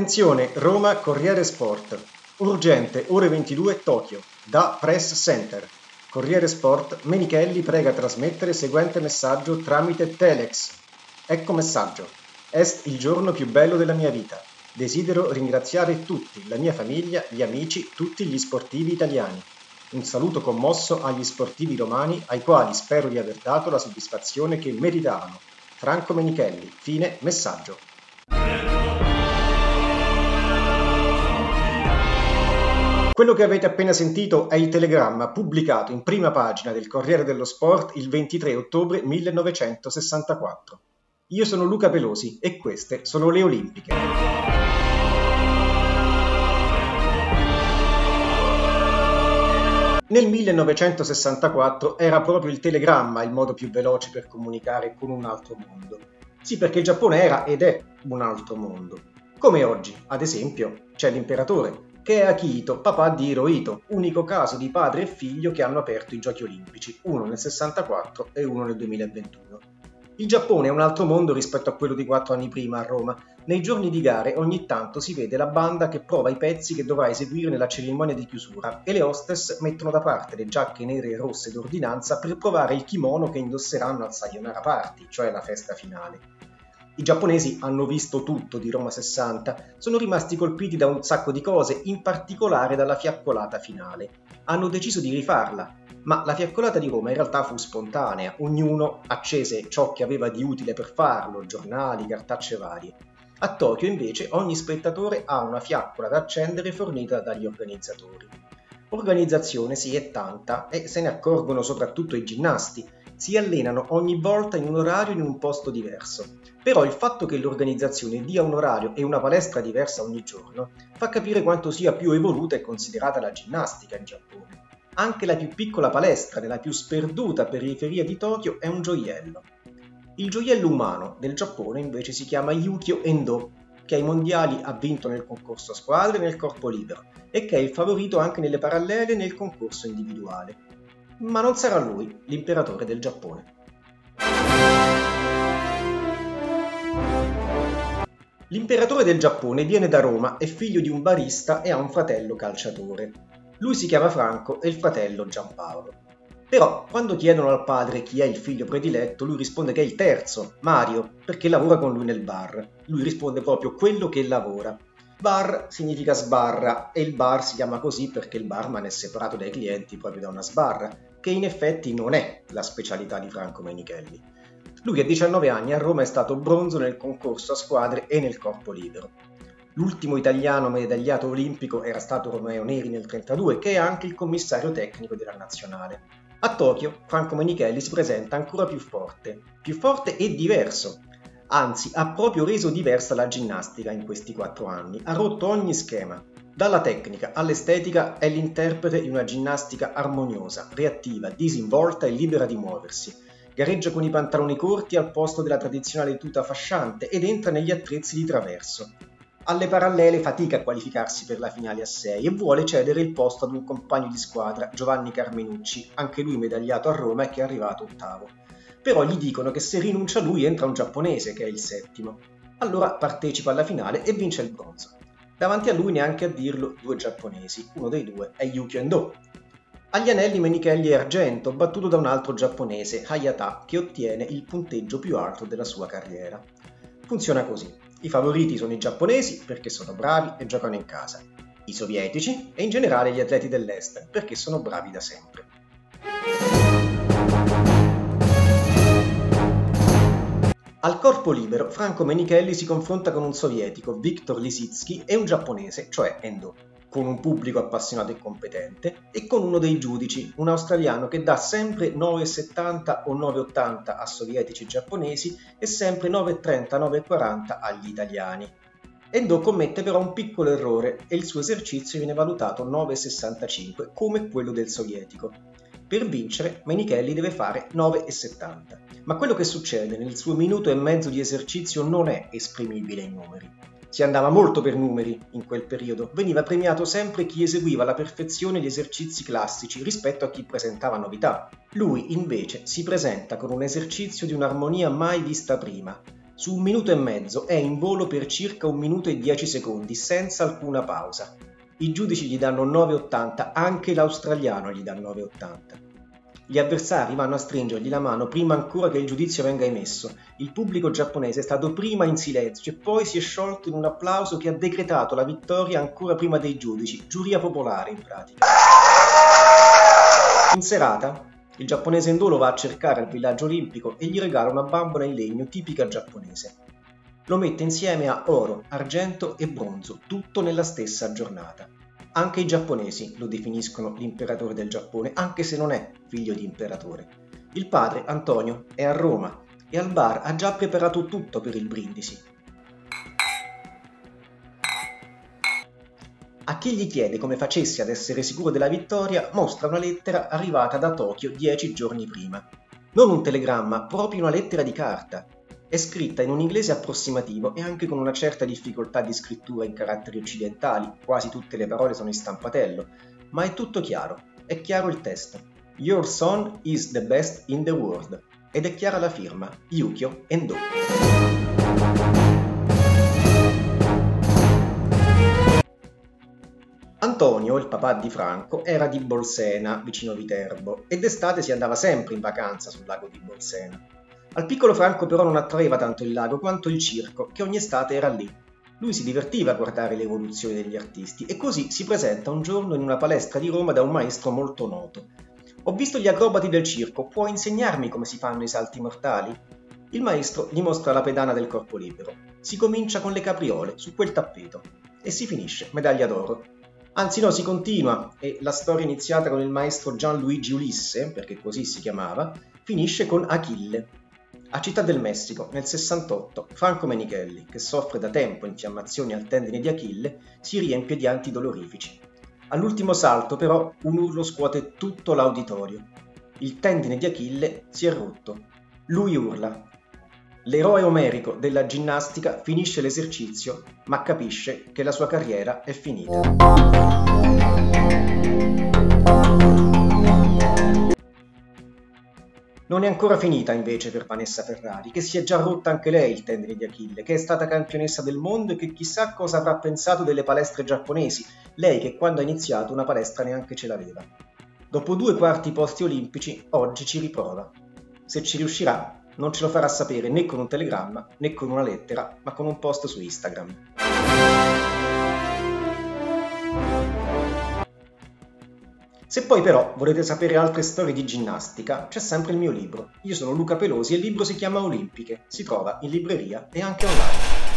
Attenzione, Roma Corriere Sport. Urgente, ore 22 Tokyo, da Press Center. Corriere Sport, Menichelli prega trasmettere seguente messaggio tramite Telex. Ecco messaggio. Est il giorno più bello della mia vita. Desidero ringraziare tutti, la mia famiglia, gli amici, tutti gli sportivi italiani. Un saluto commosso agli sportivi romani ai quali spero di aver dato la soddisfazione che meritavano. Franco Menichelli, fine messaggio. Quello che avete appena sentito è il telegramma pubblicato in prima pagina del Corriere dello Sport il 23 ottobre 1964. Io sono Luca Pelosi e queste sono le Olimpiche. Nel 1964 era proprio il telegramma il modo più veloce per comunicare con un altro mondo. Sì, perché il Giappone era ed è un altro mondo. Come oggi, ad esempio, c'è l'imperatore, che è Akihito, papà di Hirohito, unico caso di padre e figlio che hanno aperto i Giochi Olimpici, uno nel 64 e uno nel 2021. Il Giappone è un altro mondo rispetto a quello di 4 anni prima a Roma. Nei giorni di gare ogni tanto si vede la banda che prova i pezzi che dovrà eseguire nella cerimonia di chiusura e le hostess mettono da parte le giacche nere e rosse d'ordinanza per provare il kimono che indosseranno al Sayonara Party, cioè la festa finale. I giapponesi hanno visto tutto di Roma 60, sono rimasti colpiti da un sacco di cose, in particolare dalla fiaccolata finale. Hanno deciso di rifarla, ma la fiaccolata di Roma in realtà fu spontanea, ognuno accese ciò che aveva di utile per farlo, giornali, cartacce varie. A Tokyo invece ogni spettatore ha una fiaccola da accendere fornita dagli organizzatori. Organizzazione sì è tanta e se ne accorgono soprattutto i ginnasti, si allenano ogni volta in un orario in un posto diverso. Però il fatto che l'organizzazione dia un orario e una palestra diversa ogni giorno fa capire quanto sia più evoluta e considerata la ginnastica in Giappone. Anche la più piccola palestra nella più sperduta periferia di Tokyo è un gioiello. Il gioiello umano del Giappone invece si chiama Yukio Endo, che ai mondiali ha vinto nel concorso a squadre e nel corpo libero e che è il favorito anche nelle parallele e nel concorso individuale. Ma non sarà lui l'imperatore del Giappone. L'imperatore del Giappone viene da Roma, è figlio di un barista e ha un fratello calciatore. Lui si chiama Franco e il fratello Giampaolo. Però, quando chiedono al padre chi è il figlio prediletto, lui risponde che è il terzo, Mario, perché lavora con lui nel bar. Lui risponde proprio quello che lavora. Bar significa sbarra e il bar si chiama così perché il barman è separato dai clienti proprio da una sbarra, che in effetti non è la specialità di Franco Menichelli. Lui a 19 anni a Roma è stato bronzo nel concorso a squadre e nel corpo libero. L'ultimo italiano medagliato olimpico era stato Romeo Neri nel 1932, che è anche il commissario tecnico della nazionale. A Tokyo, Franco Menichelli si presenta ancora più forte e diverso. Anzi, ha proprio reso diversa la ginnastica in questi 4 anni, ha rotto ogni schema. Dalla tecnica all'estetica è l'interprete di una ginnastica armoniosa, reattiva, disinvolta e libera di muoversi. Gareggia con i pantaloni corti al posto della tradizionale tuta fasciante ed entra negli attrezzi di traverso. Alle parallele fatica a qualificarsi per la finale a 6 e vuole cedere il posto ad un compagno di squadra, Giovanni Carmenucci, anche lui medagliato a Roma e che è arrivato ottavo. Però gli dicono che se rinuncia lui entra un giapponese che è il settimo. Allora partecipa alla finale e vince il bronzo. Davanti a lui, neanche a dirlo, 2 giapponesi, uno dei 2 è Yukio Endo. Agli anelli Menichelli è argento, battuto da un altro giapponese, Hayata, che ottiene il punteggio più alto della sua carriera. Funziona così. I favoriti sono i giapponesi perché sono bravi e giocano in casa, i sovietici e in generale gli atleti dell'est perché sono bravi da sempre. Al corpo libero Franco Menichelli si confronta con un sovietico, Viktor Lisitsky, e un giapponese, cioè Endo, con un pubblico appassionato e competente, e con uno dei giudici, un australiano che dà sempre 9,70 o 9,80 a sovietici e giapponesi e sempre 9,30, 9,40 agli italiani. Endo commette però un piccolo errore e il suo esercizio viene valutato 9,65 come quello del sovietico. Per vincere Menichelli deve fare 9,70, ma quello che succede nel suo minuto e mezzo di esercizio non è esprimibile in numeri. Si andava molto per numeri in quel periodo, veniva premiato sempre chi eseguiva alla perfezione gli esercizi classici rispetto a chi presentava novità. Lui invece si presenta con un esercizio di un'armonia mai vista prima, Su 1 minuto e mezzo è in volo per circa 1 minuto e 10 secondi, senza alcuna pausa. I giudici gli danno 9,80, anche l'australiano gli dà 9,80. Gli avversari vanno a stringergli la mano prima ancora che il giudizio venga emesso. Il pubblico giapponese è stato prima in silenzio e poi si è sciolto in un applauso che ha decretato la vittoria ancora prima dei giudici, giuria popolare in pratica. In serata, il giapponese Endo va a cercare al villaggio olimpico e gli regala una bambola in legno tipica giapponese. Lo mette insieme a oro, argento e bronzo, tutto nella stessa giornata. Anche i giapponesi lo definiscono l'imperatore del Giappone, anche se non è figlio di imperatore. Il padre, Antonio, è a Roma e al bar ha già preparato tutto per il brindisi. A chi gli chiede come facesse ad essere sicuro della vittoria, mostra una lettera arrivata da Tokyo 10 giorni prima. Non un telegramma, proprio una lettera di carta. È scritta in un inglese approssimativo e anche con una certa difficoltà di scrittura in caratteri occidentali, quasi tutte le parole sono in stampatello, ma è tutto chiaro, è chiaro il testo. Your son is the best in the world. Ed è chiara la firma, Yukio Endo. Antonio, il papà di Franco, era di Bolsena, vicino Viterbo, e d'estate si andava sempre in vacanza sul lago di Bolsena. Al piccolo Franco però non attraeva tanto il lago quanto il circo, che ogni estate era lì. Lui si divertiva a guardare le evoluzioni degli artisti e così si presenta un giorno in una palestra di Roma da un maestro molto noto. Ho visto gli acrobati del circo, può insegnarmi come si fanno i salti mortali? Il maestro gli mostra la pedana del corpo libero. Si comincia con le capriole, su quel tappeto, e si finisce, medaglia d'oro. Anzi no, si continua, e la storia iniziata con il maestro Gianluigi Ulisse, perché così si chiamava, finisce con Achille. A Città del Messico, nel 68, Franco Menichelli, che soffre da tempo infiammazioni al tendine di Achille, si riempie di antidolorifici. All'ultimo salto, però, un urlo scuote tutto l'auditorio. Il tendine di Achille si è rotto. Lui urla. L'eroe omerico della ginnastica finisce l'esercizio, ma capisce che la sua carriera è finita. Non è ancora finita invece per Vanessa Ferrari, che si è già rotta anche lei il tendine di Achille, che è stata campionessa del mondo e che chissà cosa avrà pensato delle palestre giapponesi, lei che quando ha iniziato una palestra neanche ce l'aveva. Dopo 2 quarti posti olimpici, oggi ci riprova. Se ci riuscirà, non ce lo farà sapere né con un telegramma né con una lettera, ma con un post su Instagram. Se poi però volete sapere altre storie di ginnastica, c'è sempre il mio libro. Io sono Luca Pelosi e il libro si chiama Olimpiche, si trova in libreria e anche online.